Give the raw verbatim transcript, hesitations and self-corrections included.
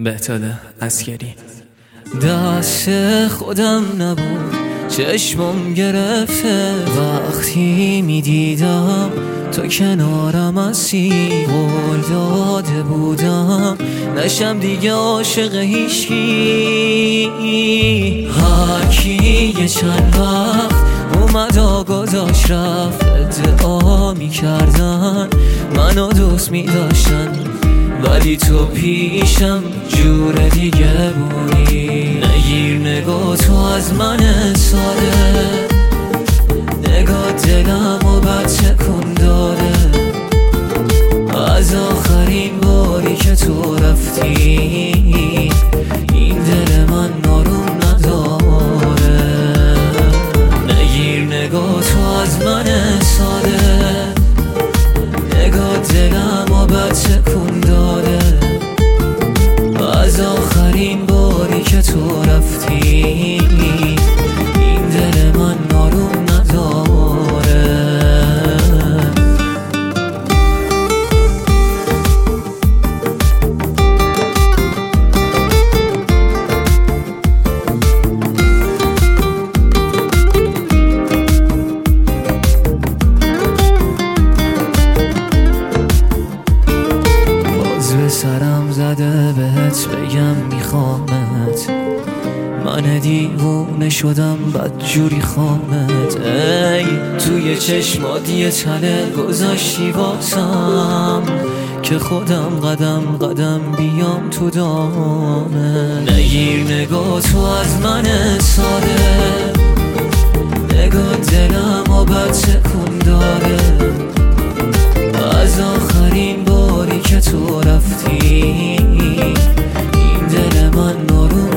بهتاد عسکری. دست خودم نبود چشمم گرفته وقتی میدیدم تو کنارم هستی، قول داده بودم نشم دیگه عاشق هیچکی. هرکی یه چند وقت اومد و گذاشت رفت، ادعا میکردن منو دوست میداشتن، ولی تو پیشم جور دیگه بودی. نگیر نگاه تو از من ساده، نگاه دلم و بد تکون داده. از آخرین باری که تو رفتی این دل من ناروم نداره. نگیر نگاه تو از من ساده، نگاه دلم و بد تکون داده. از آخرین باری که تو رفتی این دل من ناروم نداره. باز به سرم زده بهت بگم میخوامت، من دیوونه شدم بدجوری خوامت. ای توی چشمات یه تله گذاشتی واسم که خودم قدم قدم بیام تو دامه. نگیر نگاه تو از من ساده، نگاه دلم و بد تکون داره. از آخرین باری که تو رفتی این دل من نارو